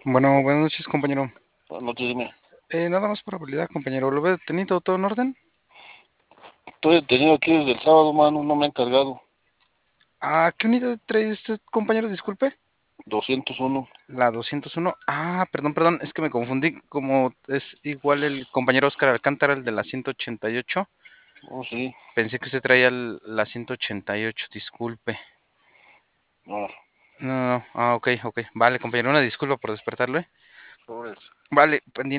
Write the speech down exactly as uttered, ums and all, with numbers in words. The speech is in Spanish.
Bueno, buenas noches, compañero. Buenas noches, dime. Eh, nada más por habilidad, compañero. ¿Lo ve detenido todo en orden? Estoy detenido aquí desde el sábado, mano, no me han cargado. ¿A qué unidad trae usted, compañero? Disculpe. Doscientos uno. La doscientos uno. Ah, perdón, perdón, es que me confundí. Como es igual el compañero Oscar Alcántara, el de la ciento ochenta y ocho. Oh, sí. Pensé que usted traía el- la ciento ochenta y ocho, disculpe. No, No, no, no. Ah, ok, ok. Vale, compañero, una disculpa por despertarlo, ¿eh? pobres. Vale, pendiente.